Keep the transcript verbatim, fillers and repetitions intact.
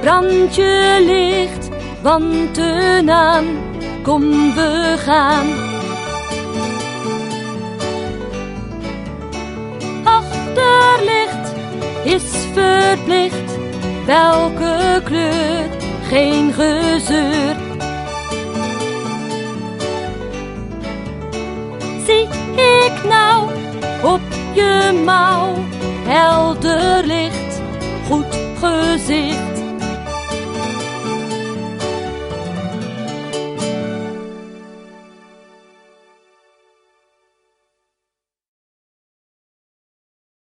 brand je licht, want tegenaan, kom we gaan. Achterlicht is verplicht, welke kleur, geen gezeur. Zie ik nou op je mouw, helder licht, goed gezicht.